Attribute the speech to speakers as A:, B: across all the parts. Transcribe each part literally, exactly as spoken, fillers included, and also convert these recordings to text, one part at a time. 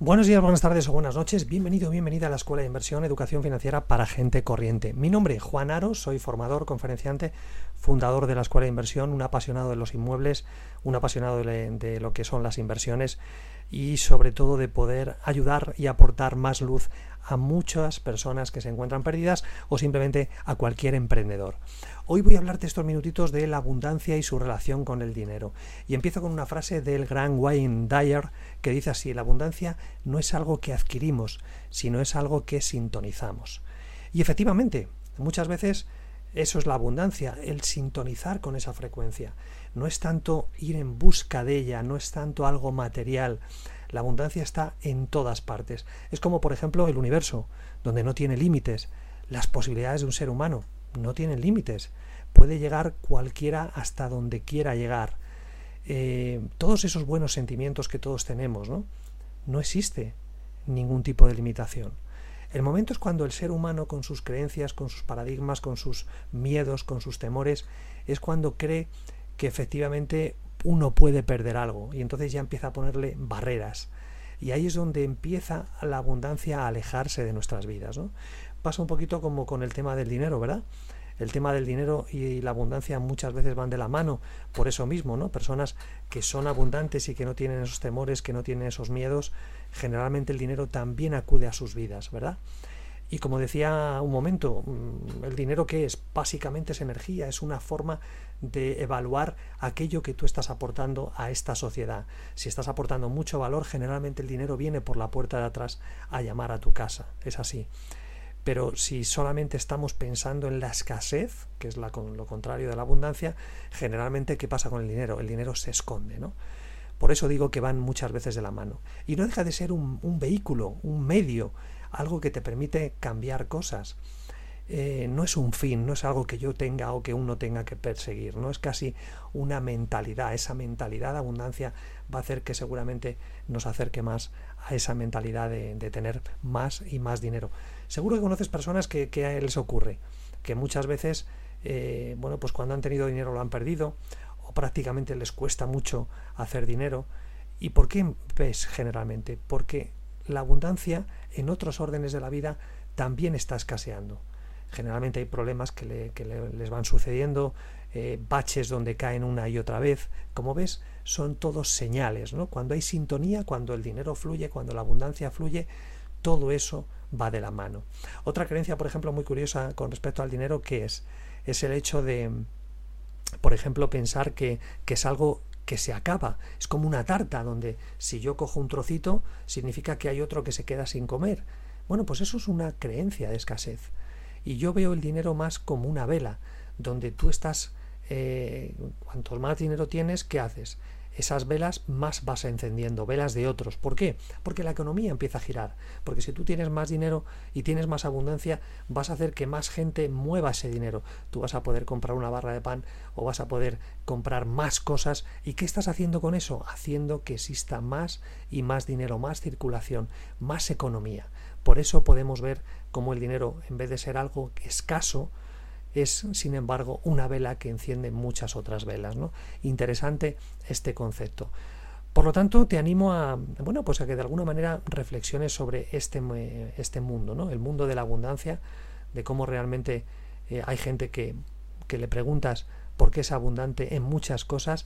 A: Buenos días, buenas tardes o buenas noches. Bienvenido, bienvenida a la Escuela de Inversión, Educación Financiera para Gente Corriente. Mi nombre es Juan Aro, soy formador, conferenciante, fundador de la Escuela de Inversión, un apasionado de los inmuebles, un apasionado de, de lo que son las inversiones y sobre todo de poder ayudar y aportar más luz a muchas personas que se encuentran perdidas o simplemente a cualquier emprendedor. Hoy voy a hablarte estos minutitos de la abundancia y su relación con el dinero. Y empiezo con una frase del gran Wayne Dyer que dice así: la abundancia no es algo que adquirimos, sino es algo que sintonizamos. Y efectivamente, muchas veces eso es la abundancia, el sintonizar con esa frecuencia. No es tanto ir en busca de ella, no es tanto algo material. La abundancia está en todas partes. Es como, por ejemplo, el universo, donde no tiene límites. Las posibilidades de un ser humano no tienen límites. Puede llegar cualquiera hasta donde quiera llegar. Eh, todos esos buenos sentimientos que todos tenemos, ¿no? No existe ningún tipo de limitación. El momento es cuando el ser humano, con sus creencias, con sus paradigmas, con sus miedos, con sus temores, es cuando cree que efectivamente uno puede perder algo y entonces ya empieza a ponerle barreras. Y ahí es donde empieza la abundancia a alejarse de nuestras vidas, ¿no? Pasa un poquito como con el tema del dinero, ¿verdad? El tema del dinero y la abundancia muchas veces van de la mano, por eso mismo, ¿no? Personas que son abundantes y que no tienen esos temores, que no tienen esos miedos, generalmente el dinero también acude a sus vidas, ¿verdad? Y como decía un momento, el dinero, ¿qué es? Básicamente es energía, es una forma de evaluar aquello que tú estás aportando a esta sociedad. Si estás aportando mucho valor, generalmente el dinero viene por la puerta de atrás a llamar a tu casa, es así. Pero si solamente estamos pensando en la escasez, que es la, lo contrario de la abundancia, generalmente, ¿qué pasa con el dinero? El dinero se esconde, ¿no? Por eso digo que van muchas veces de la mano. Y no deja de ser un, un vehículo, un medio, algo que te permite cambiar cosas. Eh, no es un fin, no es algo que yo tenga o que uno tenga que perseguir, no es casi una mentalidad. Esa mentalidad de abundancia va a hacer que seguramente nos acerque más a esa mentalidad de, de tener más y más dinero. Seguro que conoces personas que, que les ocurre, que muchas veces, eh, bueno, pues cuando han tenido dinero lo han perdido, o prácticamente les cuesta mucho hacer dinero. ¿Y por qué ves generalmente? Porque la abundancia en otros órdenes de la vida también está escaseando. Generalmente hay problemas que, le, que le, les van sucediendo, eh, baches donde caen una y otra vez. Como ves, son todos señales, ¿no? Cuando hay sintonía, cuando el dinero fluye, cuando la abundancia fluye, todo eso va de la mano. Otra creencia, por ejemplo, muy curiosa con respecto al dinero, ¿qué es? Es el hecho de, por ejemplo, pensar que, que es algo que se acaba. Es como una tarta donde si yo cojo un trocito, significa que hay otro que se queda sin comer. Bueno, pues eso es una creencia de escasez. Y yo veo el dinero más como una vela, donde tú estás, eh, cuanto más dinero tienes, ¿qué haces? Esas velas más vas encendiendo, velas de otros. ¿Por qué? Porque la economía empieza a girar. Porque si tú tienes más dinero y tienes más abundancia, vas a hacer que más gente mueva ese dinero. Tú vas a poder comprar una barra de pan o vas a poder comprar más cosas. ¿Y qué estás haciendo con eso? Haciendo que exista más y más dinero, más circulación, más economía. Por eso podemos ver cómo el dinero, en vez de ser algo escaso, es, sin embargo, una vela que enciende muchas otras velas, ¿no? Interesante este concepto. Por lo tanto, te animo a, bueno, pues a que de alguna manera reflexiones sobre este, este mundo, ¿no? El mundo de la abundancia, de cómo realmente eh, hay gente que, que le preguntas por qué es abundante en muchas cosas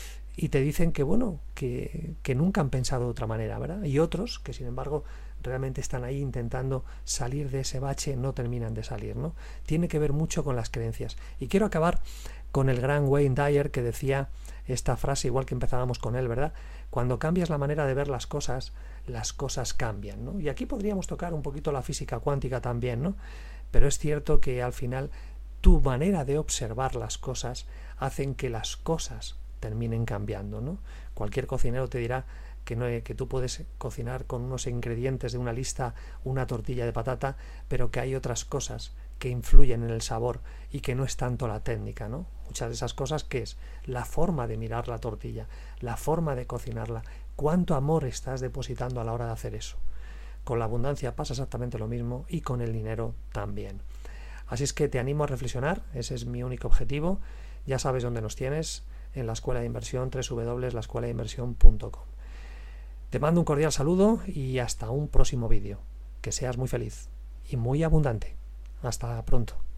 A: y te dicen que, bueno, que, que nunca han pensado de otra manera, ¿verdad? Y otros que, sin embargo, realmente están ahí intentando salir de ese bache, no terminan de salir, ¿no? Tiene que ver mucho con las creencias. Y quiero acabar con el gran Wayne Dyer, que decía esta frase, igual que empezábamos con él, ¿verdad? Cuando cambias la manera de ver las cosas, las cosas cambian, ¿no? Y aquí podríamos tocar un poquito la física cuántica también, ¿no? Pero es cierto que al final tu manera de observar las cosas hacen que las cosas terminen cambiando, ¿no? Cualquier cocinero te dirá que, no, que tú puedes cocinar con unos ingredientes de una lista una tortilla de patata, pero que hay otras cosas que influyen en el sabor y que no es tanto la técnica, ¿no? Muchas de esas cosas, ¿qué es? La forma de mirar la tortilla, la forma de cocinarla, cuánto amor estás depositando a la hora de hacer eso. Con la abundancia pasa exactamente lo mismo y con el dinero también. Así es que te animo a reflexionar, ese es mi único objetivo. Ya sabes dónde nos tienes, en la Escuela de Inversión, doble u doble u doble u punto la escuela de inversión punto com. Te mando un cordial saludo y hasta un próximo vídeo. Que seas muy feliz y muy abundante. Hasta pronto.